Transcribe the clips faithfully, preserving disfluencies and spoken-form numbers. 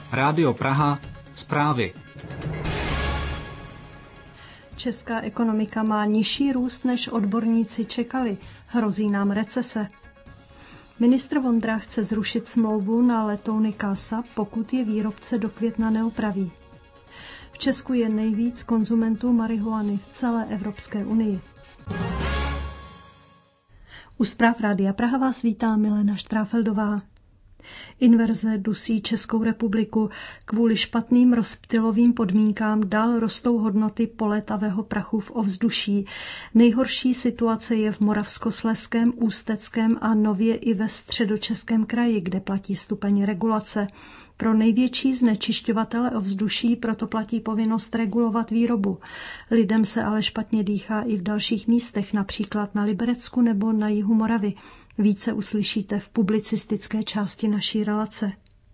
Rádio Praha, zprávy. Česká ekonomika má nižší růst, než odborníci čekali. Hrozí nám recese. Ministr Vondra chce zrušit smlouvu na letouny CASA, pokud je výrobce do května neopraví. V Česku je nejvíc konzumentů marihuany v celé Evropské unii. U zpráv Rádia Praha vás vítá Milena Štráfeldová. Inverze dusí Českou republiku. Kvůli špatným rozptylovým podmínkám dál rostou hodnoty polétavého prachu v ovzduší. Nejhorší situace je v Moravskoslezském, Ústeckém a nově i ve Středočeském kraji, kde platí stupeň regulace. Pro největší znečišťovatele ovzduší proto platí povinnost regulovat výrobu. Lidem se ale špatně dýchá i v dalších místech, například na Liberecku nebo na jihu Moravy. Více uslyšíte v publicistické části naší relace.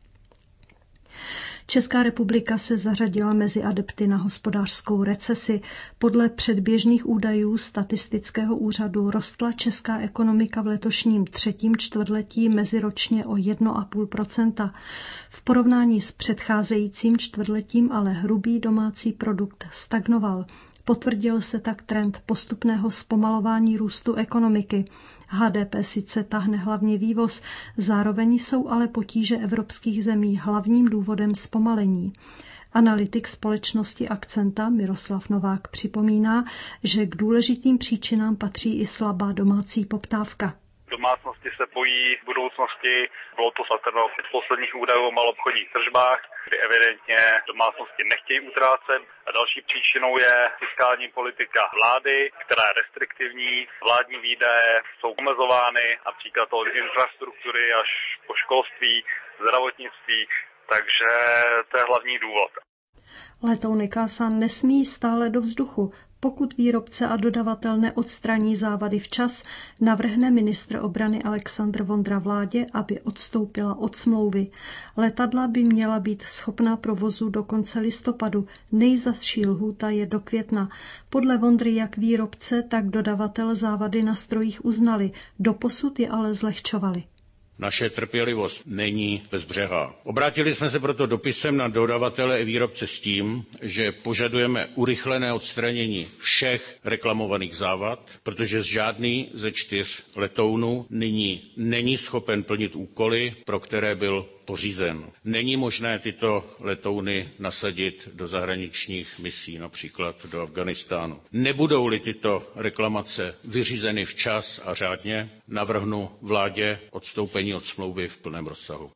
Česká republika se zařadila mezi adepty na hospodářskou recesi. Podle předběžných údajů statistického úřadu rostla česká ekonomika v letošním třetím čtvrtletí meziročně o jedna celá pět procenta. V porovnání s předcházejícím čtvrtletím ale hrubý domácí produkt stagnoval. Potvrdil se tak trend postupného zpomalování růstu ekonomiky. H D P sice tahne hlavně vývoz, zároveň jsou ale potíže evropských zemí hlavním důvodem zpomalení. Analytik společnosti Akcenta Miroslav Novák připomíná, že k důležitým příčinám patří i slabá domácí poptávka. Domácnosti se bojí budoucnosti, bylo to patrno z posledních údajů o maloobchodních tržbách, kdy evidentně domácnosti nechtějí utrácet. A další příčinou je fiskální politika vlády, která je restriktivní. Vládní výdaje jsou omezovány, například od infrastruktury až po školství, zdravotnictví, takže to je hlavní důvod. Letouny CASA nesmí stále do vzduchu. Pokud výrobce a dodavatel neodstraní závady včas, navrhne ministr obrany Alexandr Vondra vládě, aby odstoupila od smlouvy. Letadla by měla být schopná provozu do konce listopadu, nejzazší lhůta je do května. Podle Vondry jak výrobce, tak dodavatel závady na strojích uznali, doposud je ale zlehčovali. Naše trpělivost není bezbřehá. Obrátili jsme se proto dopisem na dodavatele i výrobce s tím, že požadujeme urychlené odstranění všech reklamovaných závad, protože žádný ze čtyř letounů nyní není schopen plnit úkoly, pro které byl pořízen. Není možné tyto letouny nasadit do zahraničních misí, například do Afghánistánu. Nebudou-li tyto reklamace vyřízeny včas a řádně, navrhnu vládě odstoupení od smlouvy v plném rozsahu.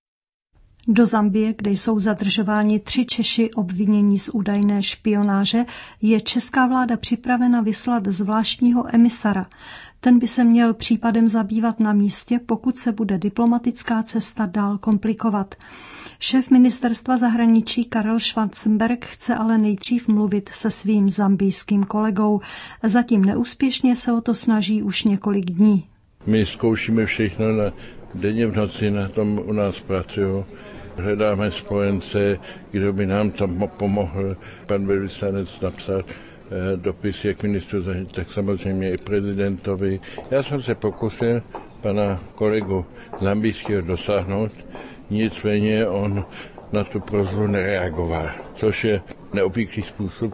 Do Zambie, kde jsou zadržováni tři Češi obvinění z údajné špionáže, je česká vláda připravena vyslat zvláštního emisara. Ten by se měl případem zabývat na místě, pokud se bude diplomatická cesta dál komplikovat. Šéf ministerstva zahraničí Karel Schwarzenberg chce ale nejdřív mluvit se svým zambijským kolegou. Zatím neúspěšně se o to snaží už několik dní. My zkoušíme všechno, na denně v noci na tom u nás pracují. Hledáme spojence, kdo by nám tam pomohl. Pan velvyslanec napsal eh, dopis jak ministru, tak samozřejmě i prezidentovi. Já jsem se pokusil pana kolegu zambijského dosáhnout, nicméně on na tu prosbu nereagoval, což je neobvyklý způsob.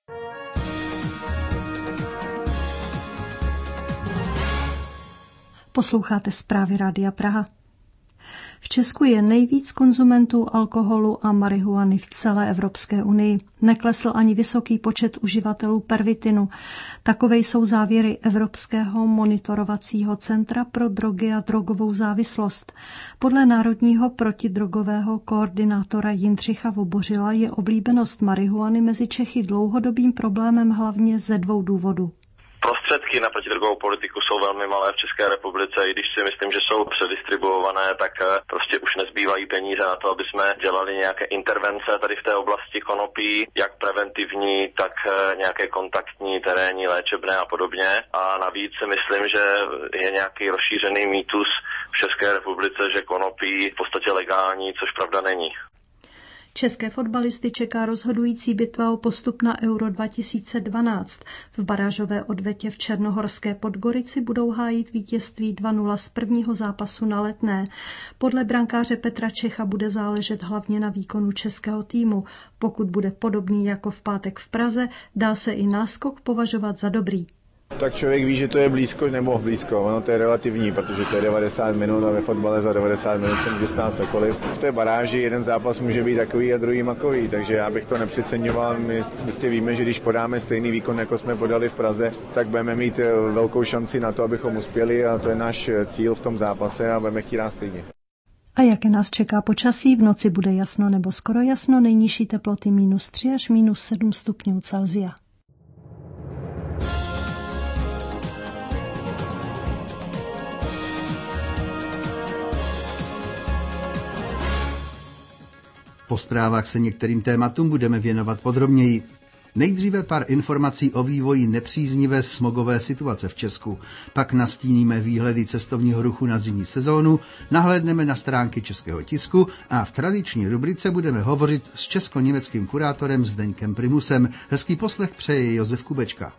Posloucháte zprávy Rádia Praha. V Česku je nejvíc konzumentů alkoholu a marihuany v celé Evropské unii. Neklesl ani vysoký počet uživatelů pervitinu. Takové jsou závěry Evropského monitorovacího centra pro drogy a drogovou závislost. Podle národního protidrogového koordinátora Jindřicha Vobořila je oblíbenost marihuany mezi Čechy dlouhodobým problémem hlavně ze dvou důvodů. Prostředky na protidrogovou politiku jsou velmi malé v České republice, i když si myslím, že jsou předistribuované, tak prostě už nezbývají peníze na to, aby jsme dělali nějaké intervence tady v té oblasti konopí, jak preventivní, tak nějaké kontaktní, terénní, léčebné a podobně. A navíc si myslím, že je nějaký rozšířený mýtus v České republice, že konopí v podstatě legální, což pravda není. České fotbalisty čeká rozhodující bitva o postup na Euro dva tisíce dvanáct. V barážové odvetě v Černohorské Podgorici budou hájit vítězství dva nula z prvního zápasu na Letné. Podle brankáře Petra Čecha bude záležet hlavně na výkonu českého týmu. Pokud bude podobný jako v pátek v Praze, dá se i náskok považovat za dobrý. Tak člověk ví, že to je blízko nebo blízko, ono to je relativní, protože to je devadesát minut a ve fotbale za devadesát minut se může stát cokoliv. V té baráži jeden zápas může být takový a druhý makový, takže já bych to nepřeceňoval. My prostě víme, že když podáme stejný výkon, jako jsme podali v Praze, tak budeme mít velkou šanci na to, abychom uspěli a to je náš cíl v tom zápase a budeme chtít dát stejně. A jaké nás čeká počasí? V noci bude jasno nebo skoro jasno, nejnižší teploty minus tři až minus sedm stupňů Celsia. Po zprávách se některým tématům budeme věnovat podrobněji. Nejdříve pár informací o vývoji nepříznivé smogové situace v Česku. Pak nastíníme výhledy cestovního ruchu na zimní sezónu, nahlédneme na stránky Českého tisku a v tradiční rubrice budeme hovořit s česko-německým kurátorem Zdeňkem Primusem. Hezký poslech přeje Josef Kubečka.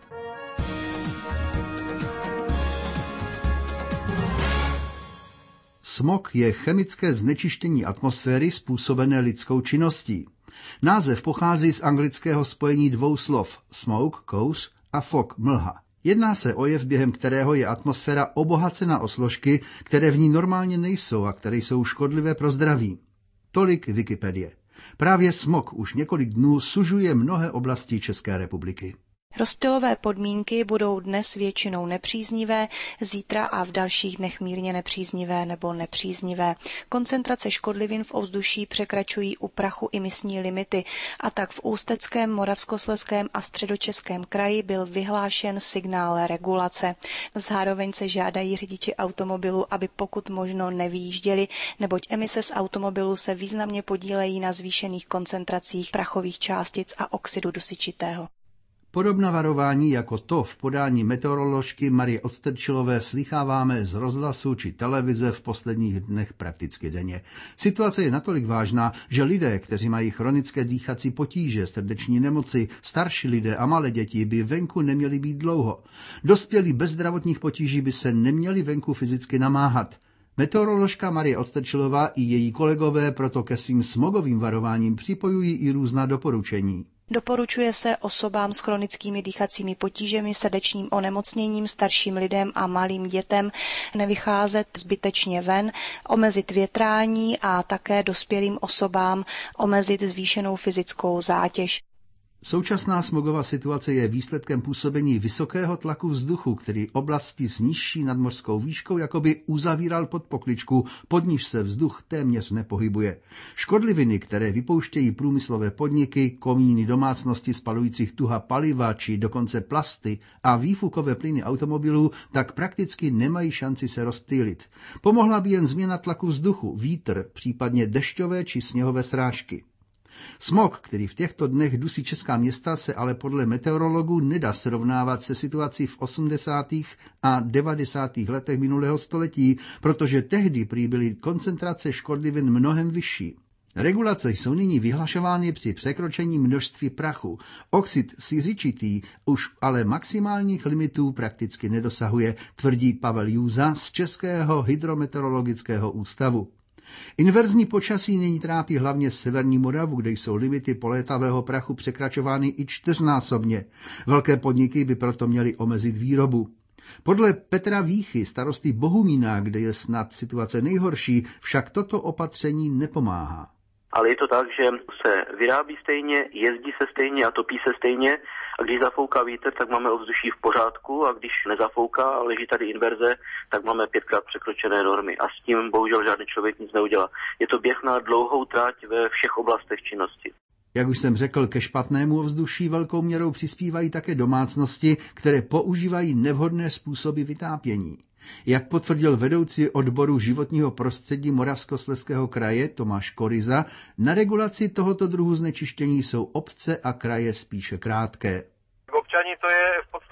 Smog je chemické znečištění atmosféry způsobené lidskou činností. Název pochází z anglického spojení dvou slov smoke, kouř a fog, mlha. Jedná se o jev, během kterého je atmosféra obohacena o složky, které v ní normálně nejsou a které jsou škodlivé pro zdraví. Tolik Wikipedie. Právě smog už několik dnů sužuje mnohé oblasti České republiky. Rozptylové podmínky budou dnes většinou nepříznivé, zítra a v dalších dnech mírně nepříznivé nebo nepříznivé. Koncentrace škodlivin v ovzduší překračují u prachu imisní limity a tak v Ústeckém, Moravskoslezském a Středočeském kraji byl vyhlášen signál regulace. Zároveň se žádají řidiči automobilů, aby pokud možno nevyjížděli, neboť emise z automobilů se významně podílejí na zvýšených koncentracích prachových částic a oxidu dusičitého. Podobná varování jako to v podání meteoroložky Marie Odstrčilové slýcháváme z rozhlasu či televize v posledních dnech prakticky denně. Situace je natolik vážná, že lidé, kteří mají chronické dýchací potíže, srdeční nemoci, starší lidé a malé děti by venku neměli být dlouho. Dospělí bez zdravotních potíží by se neměli venku fyzicky namáhat. Meteoroložka Marie Odstrčilová i její kolegové proto ke svým smogovým varováním připojují i různá doporučení. Doporučuje se osobám s chronickými dýchacími potížemi, srdečním onemocněním, starším lidem a malým dětem nevycházet zbytečně ven, omezit větrání a také dospělým osobám omezit zvýšenou fyzickou zátěž. Současná smogová situace je výsledkem působení vysokého tlaku vzduchu, který oblasti s nižší nadmořskou výškou jakoby uzavíral pod pokličku, pod níž se vzduch téměř nepohybuje. Škodliviny, které vypouštějí průmyslové podniky, komíny domácnosti spalujících tuhá paliva či dokonce plasty a výfukové plyny automobilů, tak prakticky nemají šanci se rozptýlit. Pomohla by jen změna tlaku vzduchu, vítr, případně dešťové či sněhové srážky. Smog, který v těchto dnech dusí česká města, se ale podle meteorologů nedá srovnávat se situací v osmdesátých a devadesátých letech minulého století, protože tehdy prý byly koncentrace škodlivin mnohem vyšší. Regulace jsou nyní vyhlašovány při překročení množství prachu. Oxid siřičitý už ale maximálních limitů prakticky nedosahuje, tvrdí Pavel Jůza z Českého hydrometeorologického ústavu. Inverzní počasí nyní trápí hlavně severní Moravu, kde jsou limity polétavého prachu překračovány i čtyřnásobně. Velké podniky by proto měly omezit výrobu. Podle Petra Víchy, starosty Bohumína, kde je snad situace nejhorší, však toto opatření nepomáhá. Ale je to tak, že se vyrábí stejně, jezdí se stejně a topí se stejně. A když zafouká vítr, tak máme ovzduší v pořádku a když nezafouká a leží tady inverze, tak máme pětkrát překročené normy. A s tím bohužel žádný člověk nic neudělá. Je to běh na dlouhou trať ve všech oblastech činnosti. Jak už jsem řekl, ke špatnému ovzduší velkou měrou přispívají také domácnosti, které používají nevhodné způsoby vytápění. Jak potvrdil vedoucí odboru životního prostředí Moravskoslezského kraje Tomáš Koryza, na regulaci tohoto druhu znečištění jsou obce a kraje spíše krátké. Občani to je v podstatě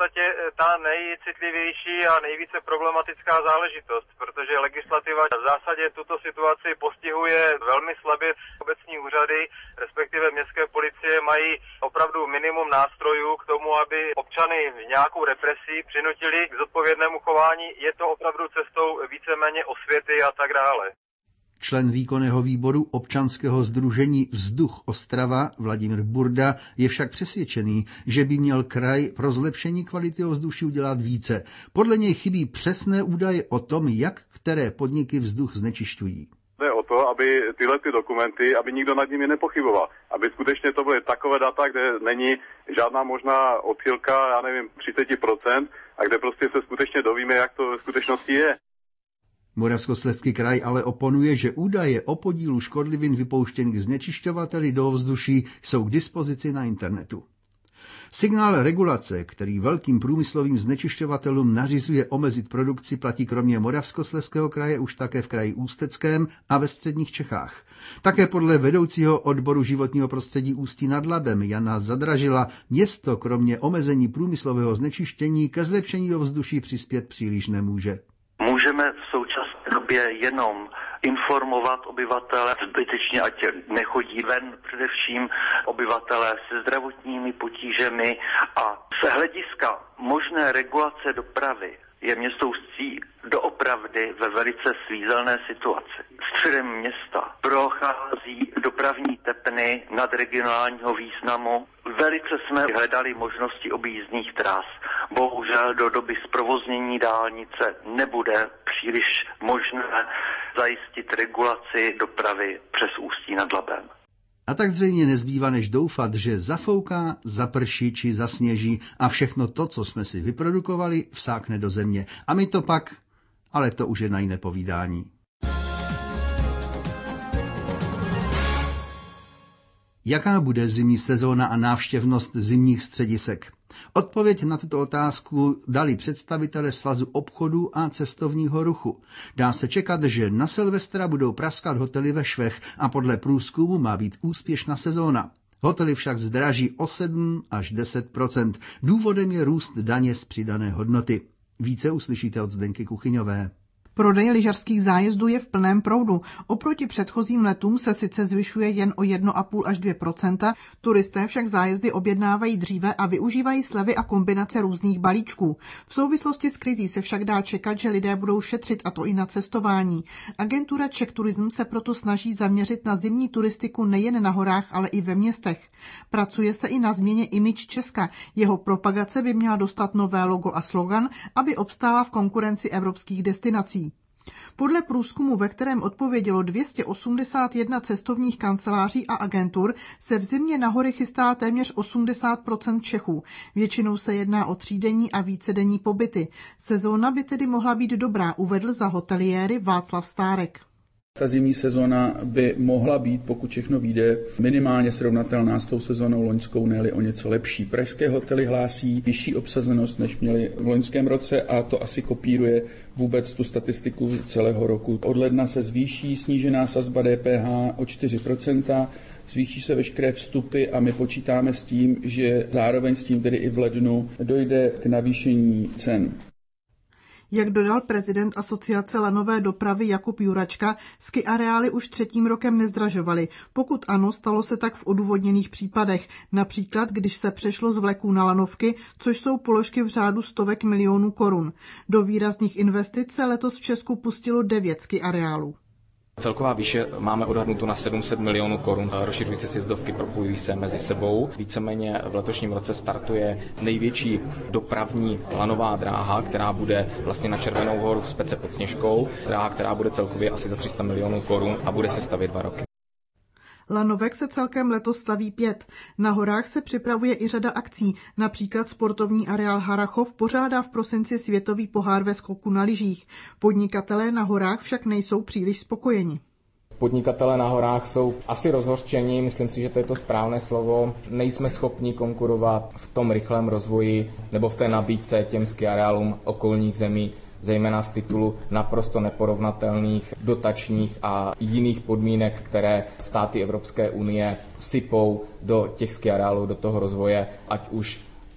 podstatě ta nejcitlivější a nejvíce problematická záležitost, protože legislativa v zásadě tuto situaci postihuje velmi slabě. Obecní úřady, respektive městské policie, mají opravdu minimum nástrojů k tomu, aby občany nějakou represí přinutili k zodpovědnému chování. Je to opravdu cestou víceméně osvěty a tak dále. Člen výkonného výboru občanského sdružení Vzduch Ostrava Vladimír Burda je však přesvědčený, že by měl kraj pro zlepšení kvality ovzduší udělat více. Podle něj chybí přesné údaje o tom, jak které podniky vzduch znečišťují. Jde o to, aby tyhle ty dokumenty, aby nikdo nad nimi nepochyboval. Aby skutečně to byly takové data, kde není žádná možná odchylka, já nevím, třicet procent, a kde prostě se skutečně dovíme, jak to ve skutečnosti je. Moravskoslezský kraj ale oponuje, že údaje o podílu škodlivin vypouštěných znečišťovateli do ovzduší jsou k dispozici na internetu. Signál regulace, který velkým průmyslovým znečišťovatelům nařizuje omezit produkci, platí kromě Moravskoslezského kraje už také v kraji Ústeckém a ve středních Čechách. Také podle vedoucího odboru životního prostředí Ústí nad Labem Jana Zadražila město kromě omezení průmyslového znečištění ke zlepšení ovzduší přispět příliš nemůže. Můžeme v současné době jenom informovat obyvatele zbytečně, ať nechodí ven, především obyvatele se zdravotními potížemi, a z hlediska možné regulace dopravy je město Ústí doopravdy ve velice svízelné situaci. Středem města prochází dopravní tepny nadregionálního významu. Velice jsme hledali možnosti objízdných tras. Bohužel do doby zprovoznění dálnice nebude příliš možné zajistit regulaci dopravy přes Ústí nad Labem. A tak zřejmě nezbývá než doufat, že zafouká, zaprší či zasněží a všechno to, co jsme si vyprodukovali, vsákne do země. A my to pak, ale to už je na jiné povídání. Jaká bude zimní sezóna a návštěvnost zimních středisek? Odpověď na tuto otázku dali představitelé Svazu obchodu a cestovního ruchu. Dá se čekat, že na Silvestra budou praskat hotely ve švech a podle průzkumu má být úspěšná sezóna. Hotely však zdraží o sedm až deset procent. Důvodem je růst daně z přidané hodnoty. Více uslyšíte od Zdenky Kuchyňové. Prodej lyžařských zájezdů je v plném proudu. Oproti předchozím letům se sice zvyšuje jen o jedna celá pět až dvě procenta, turisté však zájezdy objednávají dříve a využívají slevy a kombinace různých balíčků. V souvislosti s krizí se však dá čekat, že lidé budou šetřit, a to i na cestování. Agentura Czech Tourism se proto snaží zaměřit na zimní turistiku nejen na horách, ale i ve městech. Pracuje se i na změně image Česka. Jeho propagace by měla dostat nové logo a slogan, aby obstála v konkurenci evropských destinací. Podle průzkumu, ve kterém odpovědělo dvě stě osmdesát jedna cestovních kanceláří a agentur, se v zimě na hory chystá téměř osmdesát procent Čechů. Většinou se jedná o třídenní a vícedenní pobyty. Sezóna by tedy mohla být dobrá, uvedl za hoteliéry Václav Stárek. Ta zimní sezóna by mohla být, pokud všechno vyjde, minimálně srovnatelná s tou sezónou loňskou, ne-li o něco lepší. Pražské hotely hlásí vyšší obsazenost, než měli v loňském roce, a to asi kopíruje vůbec tu statistiku celého roku. Od ledna se zvýší snížená sazba D P H o čtyři procenta, zvýší se veškeré vstupy a my počítáme s tím, že zároveň s tím tedy i v lednu dojde k navýšení cen. Jak dodal prezident Asociace lanové dopravy Jakub Juračka, ski areály už třetím rokem nezdražovaly. Pokud ano, stalo se tak v odůvodněných případech. Například, když se přešlo z vleků na lanovky, což jsou položky v řádu stovek milionů korun. Do výrazných investic se letos v Česku pustilo devět ski areálů. Celková výše máme odhadnutou na sedm set milionů korun. Rozšiřují se sjezdovky, propojují se mezi sebou. Víceméně v letošním roce startuje největší dopravní lanová dráha, která bude vlastně na Červenou horu v Spece pod Sněžkou. Dráha, která bude celkově asi za tři sta milionů korun a bude se stavět dva roky. Lanovek se celkem letos staví pět. Na horách se připravuje i řada akcí. Například sportovní areál Harrachov pořádá v prosinci světový pohár ve skoku na lyžích. Podnikatelé na horách však nejsou příliš spokojeni. Podnikatelé na horách jsou asi rozhořčení, myslím si, že to je to správné slovo. Nejsme schopni konkurovat v tom rychlém rozvoji nebo v té nabídce těm ski areálům okolních zemí, zejména z titulu naprosto neporovnatelných dotačních a jiných podmínek, které státy Evropské unie sypou do těch ski areálů, do toho rozvoje, ať už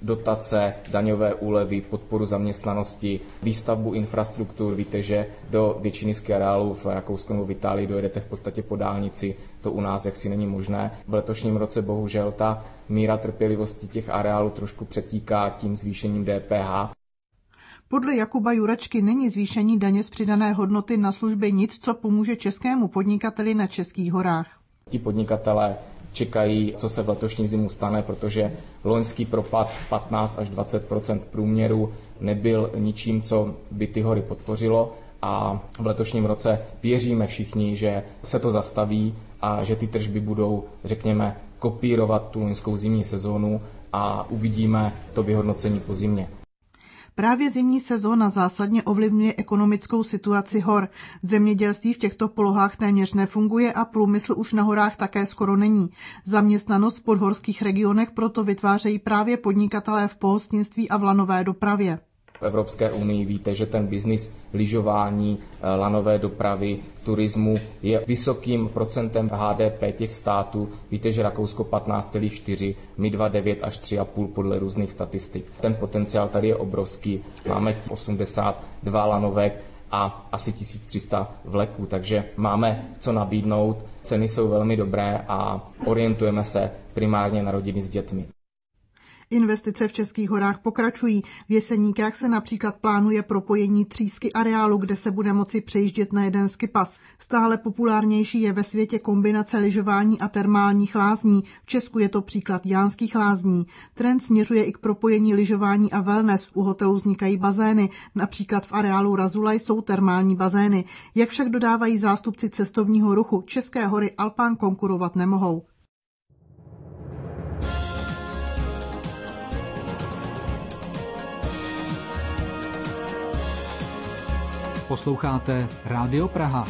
dotace, daňové úlevy, podporu zaměstnanosti, výstavbu infrastruktur. Víte, že do většiny skiareálů v Rakousku nebo v Itálii dojedete v podstatě po dálnici. To u nás jaksi není možné. V letošním roce bohužel ta míra trpělivosti těch areálů trošku přetíká tím zvýšením D P H. Podle Jakuba Jurečky není zvýšení daně z přidané hodnoty na služby nic, co pomůže českému podnikateli na Českých horách. Ti podnikatelé čekají, co se v letošní zimu stane, protože loňský propad patnáct až dvacet procent v průměru nebyl ničím, co by ty hory podpořilo, a v letošním roce věříme všichni, že se to zastaví a že ty tržby budou, řekněme, kopírovat tu loňskou zimní sezónu a uvidíme to vyhodnocení po zimě. Právě zimní sezóna zásadně ovlivňuje ekonomickou situaci hor. Zemědělství v těchto polohách téměř nefunguje a průmysl už na horách také skoro není. Zaměstnanost v podhorských regionech proto vytvářejí právě podnikatelé v pohostinství a v lanové dopravě. V Evropské unii víte, že ten biznis lyžování, lanové dopravy, turismu je vysokým procentem H D P těch států. Víte, že Rakousko patnáct celá čtyři, my dva celá devět až tři celá pět podle různých statistik. Ten potenciál tady je obrovský. Máme osmdesát dva lanovek a asi tisíc tři sta vleků, takže máme co nabídnout. Ceny jsou velmi dobré a orientujeme se primárně na rodiny s dětmi. Investice v Českých horách pokračují. V Jeseníkách se například plánuje propojení třísky areálu, kde se bude moci přejíždět na jeden skipas. Stále populárnější je ve světě kombinace lyžování a termálních lázní. V Česku je to příklad Jánských lázní. Trend směřuje i k propojení lyžování a wellness. U hotelů vznikají bazény. Například v areálu Razula jsou termální bazény. Jak však dodávají zástupci cestovního ruchu, České hory Alpán konkurovat nemohou. Posloucháte Rádio Praha.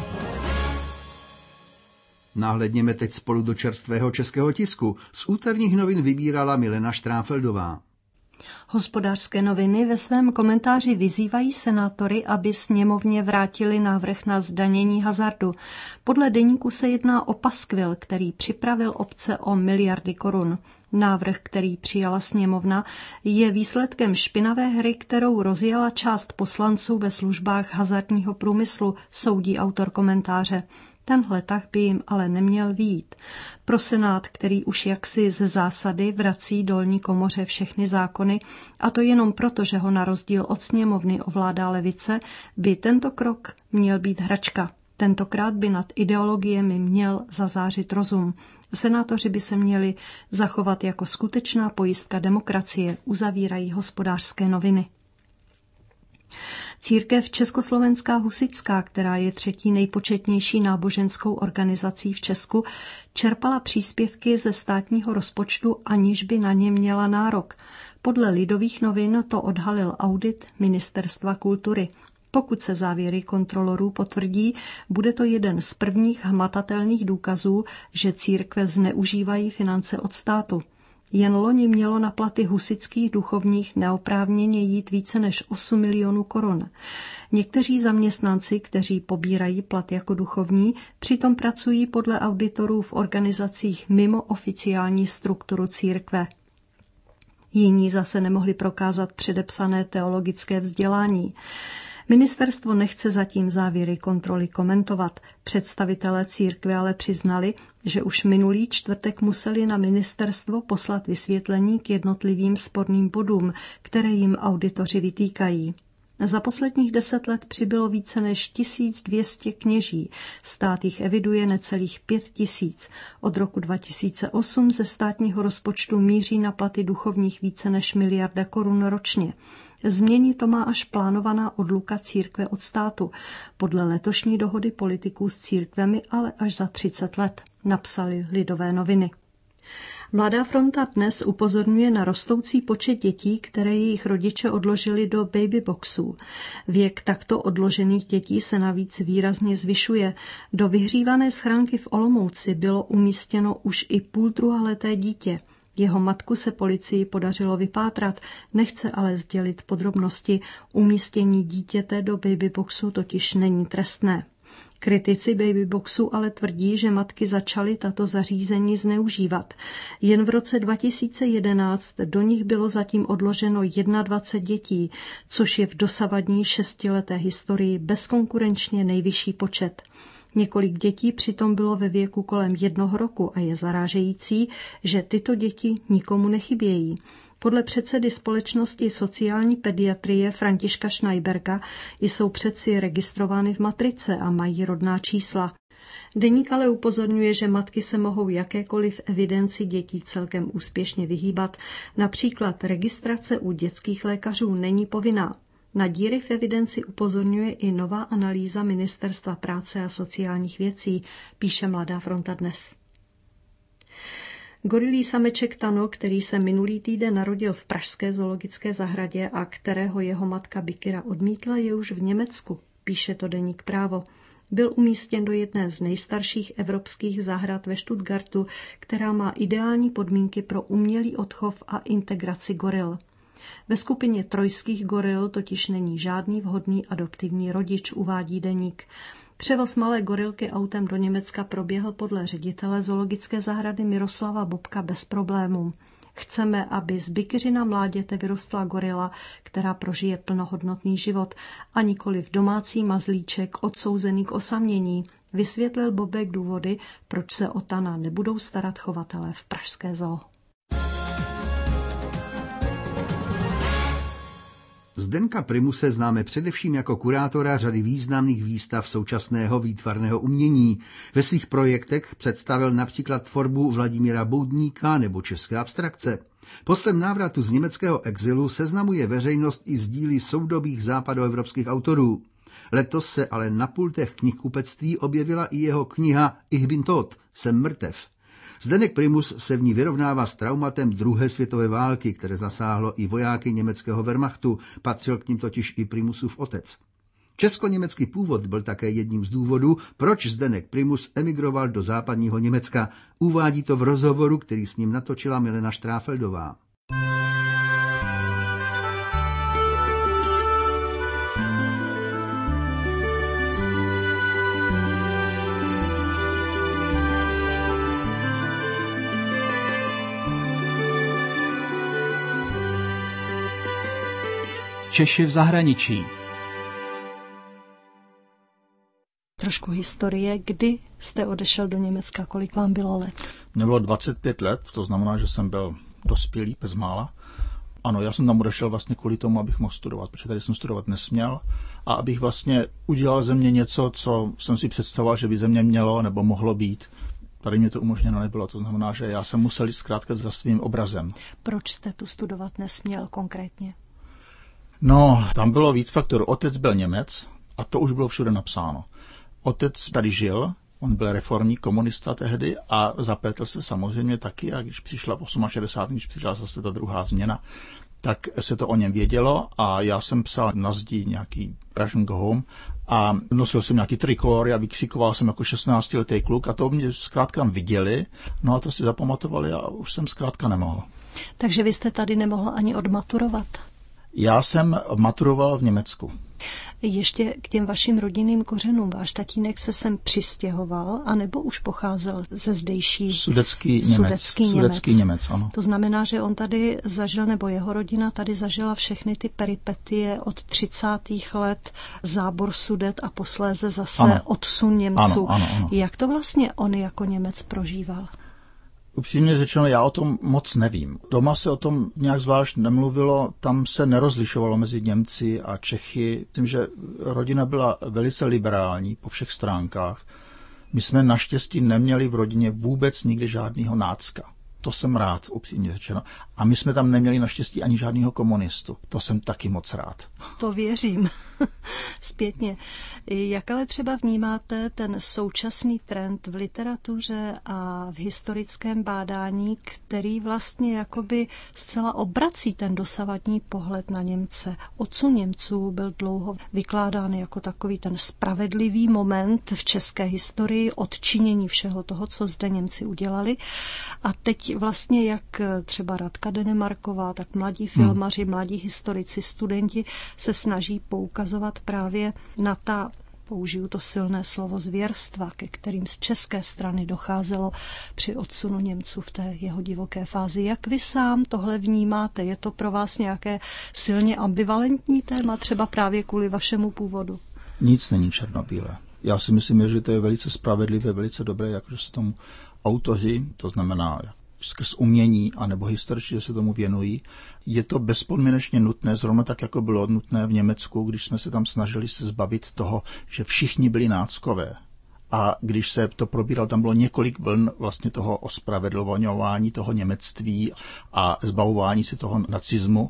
Nahlédněme teď spolu do čerstvého českého tisku. Z úterních novin vybírala Milena Štráfeldová. Hospodářské noviny ve svém komentáři vyzývají senátory, aby sněmovně vrátili návrh na zdanění hazardu. Podle deníku se jedná o paskvil, který připravil obce o miliardy korun. Návrh, který přijala sněmovna, je výsledkem špinavé hry, kterou rozjela část poslanců ve službách hazardního průmyslu, soudí autor komentáře. Tenhle tah by jim ale neměl vyjít. Pro Senát, který už jaksi ze zásady vrací dolní komoře všechny zákony, a to jenom proto, že ho na rozdíl od sněmovny ovládá levice, by tento krok měl být hračka. Tentokrát by nad ideologiemi měl zazářit rozum. Senátoři by se měli zachovat jako skutečná pojistka demokracie, uzavírají Hospodářské noviny. Církev Československá husitská, která je třetí nejpočetnější náboženskou organizací v Česku, čerpala příspěvky ze státního rozpočtu, aniž by na ně měla nárok. Podle Lidových novin to odhalil audit Ministerstva kultury. Pokud se závěry kontrolorů potvrdí, bude to jeden z prvních hmatatelných důkazů, že církve zneužívají finance od státu. Jen loni mělo na platy husitských duchovních neoprávněně jít více než osm milionů korun. Někteří zaměstnanci, kteří pobírají plat jako duchovní, přitom pracují podle auditorů v organizacích mimo oficiální strukturu církve. Jiní zase nemohli prokázat předepsané teologické vzdělání. Ministerstvo nechce zatím závěry kontroly komentovat. Představitelé církve ale přiznali, že už minulý čtvrtek museli na ministerstvo poslat vysvětlení k jednotlivým sporným bodům, které jim auditoři vytýkají. Za posledních deset let přibylo více než tisíc dvě stě kněží. Stát jich eviduje necelých pět tisíc. Od roku dva tisíce osm ze státního rozpočtu míří na platy duchovních více než miliarda korun ročně. Změní to má až plánovaná odluka církve od státu. Podle letošní dohody politiků s církvemi ale až za třicet let, napsali Lidové noviny. Mladá fronta dnes upozorňuje na rostoucí počet dětí, které jejich rodiče odložili do babyboxů. Věk takto odložených dětí se navíc výrazně zvyšuje. Do vyhřívané schránky v Olomouci bylo umístěno už i půldruhaleté dítě. Jeho matku se policii podařilo vypátrat, nechce ale sdělit podrobnosti. Umístění dítěte do babyboxu totiž není trestné. Kritici babyboxu ale tvrdí, že matky začaly tato zařízení zneužívat. Jen v roce dva tisíce jedenáct do nich bylo zatím odloženo dvacet jedna dětí, což je v dosavadní šestileté historii bezkonkurenčně nejvyšší počet. Několik dětí přitom bylo ve věku kolem jednoho roku a je zarážející, že tyto děti nikomu nechybějí. Podle předsedy společnosti sociální pediatrie Františka Schneiberga jsou přeci registrovány v matrice a mají rodná čísla. Deník ale upozorňuje, že matky se mohou jakékoliv evidenci dětí celkem úspěšně vyhýbat. Například registrace u dětských lékařů není povinná. Na díry v evidenci upozorňuje i nová analýza Ministerstva práce a sociálních věcí, píše Mladá fronta dnes. Gorilí sameček Tano, který se minulý týden narodil v pražské zoologické zahradě a kterého jeho matka Bikira odmítla, je už v Německu, píše to deník Právo. Byl umístěn do jedné z nejstarších evropských zahrad ve Stuttgartu, která má ideální podmínky pro umělý odchov a integraci goril. Ve skupině trojských goril totiž není žádný vhodný adoptivní rodič, uvádí deník. Převoz malé gorilky autem do Německa proběhl podle ředitele zoologické zahrady Miroslava Bobka bez problémů. Chceme, aby z Bikiřina mláděte vyrostla gorila, která prožije plnohodnotný život, a nikoliv domácí mazlíček odsouzený k osamění, vysvětlil Bobek důvody, proč se o Tana nebudou starat chovatelé v pražské zoo. Zdenka Primuse známe především jako kurátora řady významných výstav současného výtvarného umění. Ve svých projektech představil například tvorbu Vladimíra Boudníka nebo české abstrakce. Po svém návratu z německého exilu seznamuje veřejnost i s díly soudobých západoevropských autorů. Letos se ale na pultech knihkupectví objevila i jeho kniha Ich bin tot, jsem mrtev. Zdeněk Primus se v ní vyrovnává s traumatem druhé světové války, které zasáhlo i vojáky německého Wehrmachtu, patřil k nim totiž i Primusův otec. Česko-německý původ byl také jedním z důvodů, proč Zdeněk Primus emigroval do západního Německa. Uvádí to v rozhovoru, který s ním natočila Milena Štráfeldová. Češi v zahraničí. Trošku historie. Kdy jste odešel do Německa? Kolik vám bylo let? Mně bylo dvacet pět let, to znamená, že jsem byl dospělý, bezmála. Ano, já jsem tam odešel vlastně kvůli tomu, abych mohl studovat, protože tady jsem studovat nesměl a abych vlastně udělal ze mě něco, co jsem si představoval, že by ze mě mělo nebo mohlo být. Tady mě to umožněno nebylo, to znamená, že já jsem musel jít zkrátka za svým obrazem. Proč jste tu studovat nesměl konkrétně? No, tam bylo víc faktorů. Otec byl Němec a to už bylo všude napsáno. Otec tady žil, on byl reformní komunista tehdy a zapletl se samozřejmě taky, a když přišla v šedesátém osmém, když přišla zase ta druhá změna, tak se to o něm vědělo a já jsem psal na zdi nějaký Russian Go Home a nosil jsem nějaký trikolory a vykřikoval jsem jako šestnáctiletý kluk a to mě zkrátka viděli, no a to si zapamatovali a už jsem zkrátka nemohl. Takže vy jste tady nemohl ani odmaturovat? Já jsem maturoval v Německu. Ještě k těm vašim rodinným kořenům. Váš tatínek se sem přistěhoval, anebo už pocházel ze zdejší... Sudecký Němec. Sudecký Němec. Sudecký Němec, ano. To znamená, že on tady zažil, nebo jeho rodina tady zažila všechny ty peripetie od třicátých let, zábor Sudet a posléze zase ano. odsun Němců. Ano, ano, ano. Jak to vlastně on jako Němec prožíval? Upřímně řečeno, já o tom moc nevím. Doma se o tom nějak zvlášť nemluvilo, tam se nerozlišovalo mezi Němci a Čechy. Myslím, že rodina byla velice liberální po všech stránkách. My jsme naštěstí neměli v rodině vůbec nikdy žádného nácka. To jsem rád, upřímně řečeno. A my jsme tam neměli naštěstí ani žádného komunistu. To jsem taky moc rád. To věřím. Zpětně. Jak ale třeba vnímáte ten současný trend v literatuře a v historickém bádání, který vlastně jakoby zcela obrací ten dosavadní pohled na Němce? Odsun Němců byl dlouho vykládán jako takový ten spravedlivý moment v české historii, odčinění všeho toho, co zde Němci udělali. A teď vlastně jak třeba Radka Denemarková, tak mladí filmaři, mladí historici, studenti se snaží poukazovat právě na ta použiju to silné slovo zvěrstva, ke kterým z české strany docházelo při odsunu Němců v té jeho divoké fázi. Jak vy sám tohle vnímáte? Je to pro vás nějaké silně ambivalentní téma, třeba právě kvůli vašemu původu? Nic není černobílé. Já si myslím, že to je velice spravedlivé, velice dobré, jakože se tomu autoři, to znamená skrz umění anebo historicky, že se tomu věnují. Je to bezpodmínečně nutné, zrovna tak, jako bylo nutné v Německu, když jsme se tam snažili se zbavit toho, že všichni byli náckové. A když se to probíralo, tam bylo několik vln vlastně toho ospravedlňování toho němectví a zbavování se toho nacismu.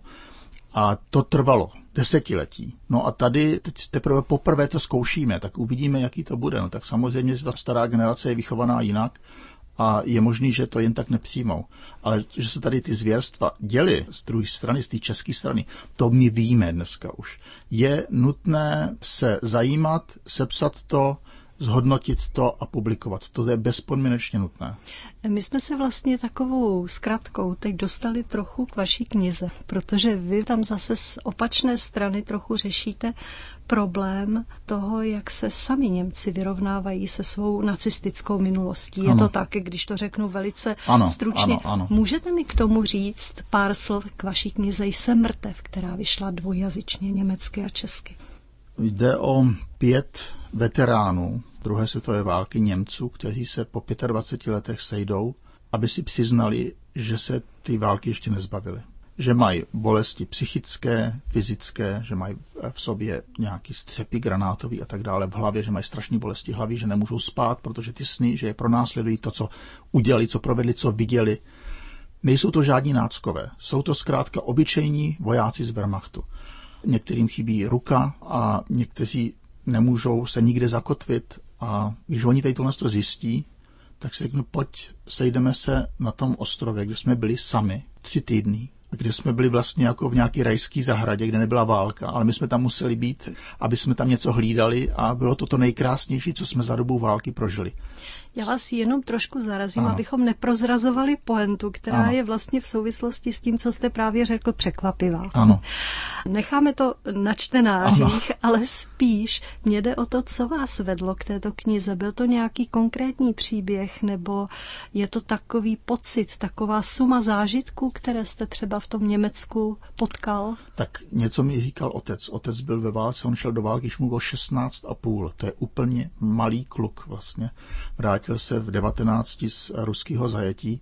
A to trvalo desetiletí. No a tady teď teprve poprvé to zkoušíme, tak uvidíme, jaký to bude. No tak samozřejmě ta stará generace je vychovaná jinak a je možný, že to jen tak nepřijmou. Ale že se tady ty zvěrstva děly z druhé strany, z té české strany, to my víme dneska už. Je nutné se zajímat, sepsat to, zhodnotit to a publikovat. To je bezpodmínečně nutné. My jsme se vlastně takovou zkratkou teď dostali trochu k vaší knize, protože vy tam zase z opačné strany trochu řešíte problém toho, jak se sami Němci vyrovnávají se svou nacistickou minulostí. Je ano. to tak, když to řeknu velice ano, stručně. Ano, ano. Můžete mi k tomu říct pár slov k vaší knize Jsem mrtev, která vyšla dvojjazyčně německy a česky? Jde o pět veteránů druhé světové války Němců, kteří se po dvaceti pěti letech sejdou, aby si přiznali, že se ty války ještě nezbavili. Že mají bolesti psychické, fyzické, že mají v sobě nějaký střepy granátový a tak dále v hlavě, že mají strašné bolesti hlavy, že nemůžou spát, protože ty sny, že je pronásledují to, co udělali, co provedli, co viděli. Nejsou to žádní náckové, jsou to zkrátka obyčejní vojáci z Wehrmachtu. Některým chybí ruka a někteří nemůžou se nikde zakotvit a když oni tady tohle to zjistí, tak si řeknu, pojď, sejdeme se na tom ostrově, kde jsme byli sami tři týdny, kde jsme byli vlastně jako v nějaký rajský zahradě, kde nebyla válka, ale my jsme tam museli být, aby jsme tam něco hlídali a bylo to to nejkrásnější, co jsme za dobu války prožili. Já vás jenom trošku zarazím, ano. abychom neprozrazovali pointu, která ano. je vlastně v souvislosti s tím, co jste právě řekl, překvapivá. Ano. Necháme to na čtenářích, ano. ale spíš mě jde o to, co vás vedlo k této knize. Byl to nějaký konkrétní příběh, nebo je to takový pocit, taková suma zážitků, které jste třeba v tom Německu potkal? Tak něco mi říkal otec. Otec byl ve válce, on šel do války, když mu bylo šestnáct a půl. To je úplně malý kluk vlastně. Vrátil se v devatenácti z ruského zajetí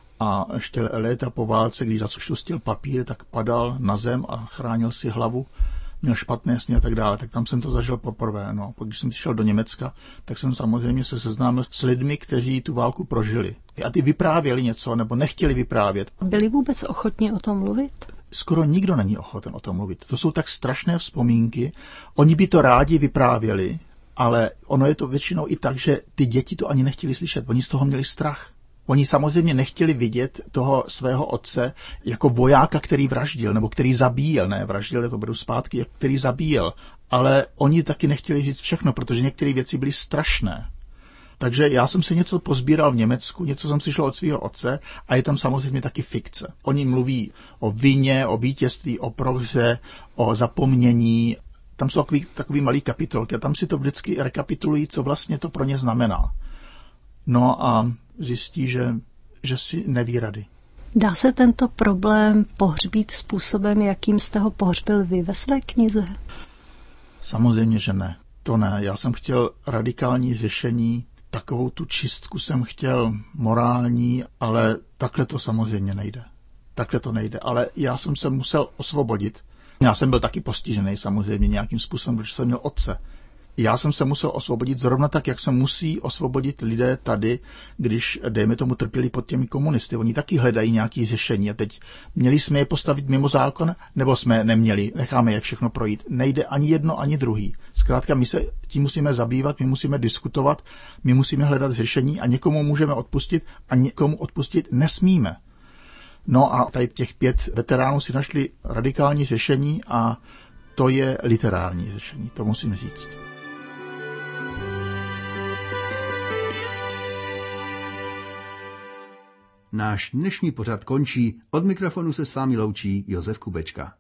a ještě léta po válce, když zasušustil papír, tak padal na zem a chránil si hlavu, měl špatné sny a tak dále. Tak tam jsem to zažil poprvé. No. Když jsem přišel do Německa, tak jsem samozřejmě se seznámil s lidmi, kteří tu válku prožili. A ty vyprávěli něco, nebo nechtěli vyprávět. Byli vůbec ochotni o tom mluvit? Skoro nikdo není ochoten o tom mluvit. To jsou tak strašné vzpomínky. Oni by to rádi vyprávěli, ale ono je to většinou i tak, že ty děti to ani nechtěli slyšet. Oni z toho měli strach. Oni samozřejmě nechtěli vidět toho svého otce jako vojáka, který vraždil, nebo který zabíjel. Ne, vraždil, to beru zpátky, který zabíjel. Ale oni taky nechtěli říct všechno, protože některé věci byly strašné. Takže já jsem si něco pozbíral v Německu, něco jsem slyšel od svého otce a je tam samozřejmě taky fikce. Oni mluví o vině, o vítězství, o prohře, o zapomnění. Tam jsou takový, takový malý kapitolky a tam si to vždycky rekapitulují, co vlastně to pro ně znamená. No a zjistí, že, že si neví rady. Dá se tento problém pohřbít způsobem, jakým jste ho pohřbil vy ve své knize? Samozřejmě, že ne. To ne. Já jsem chtěl radikální řešení, takovou tu čistku jsem chtěl morální, ale takhle to samozřejmě nejde. Takhle to nejde. Ale já jsem se musel osvobodit. Já jsem byl taky postižený samozřejmě nějakým způsobem, protože jsem měl otce. Já jsem se musel osvobodit zrovna tak, jak se musí osvobodit lidé tady, když, dejme tomu, trpěli pod těmi komunisty. Oni taky hledají nějaké řešení. A teď měli jsme je postavit mimo zákon, nebo jsme je neměli, necháme je všechno projít. Nejde ani jedno, ani druhý. Zkrátka, my se tím musíme zabývat, my musíme diskutovat, my musíme hledat řešení a někomu můžeme odpustit a někomu odpustit nesmíme. No a tady těch pět veteránů si našli radikální řešení a to je literární řešení, to musím říct. Náš dnešní pořad končí. Od mikrofonu se s vámi loučí Josef Kubečka.